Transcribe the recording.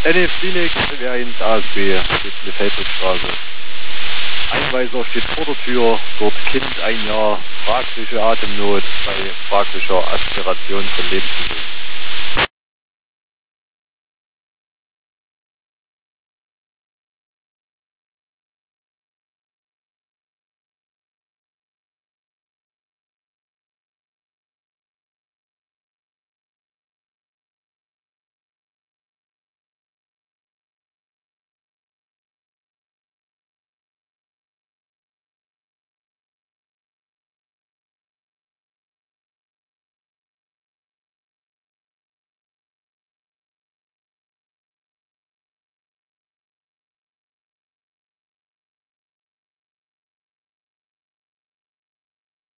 NF Phoenix, W1 ASB, Feldrichstraße. Einweiser steht vor der Tür, dort Kind 1 Jahr, fragliche Atemnot bei fraglicher Aspiration von Lebensmitteln.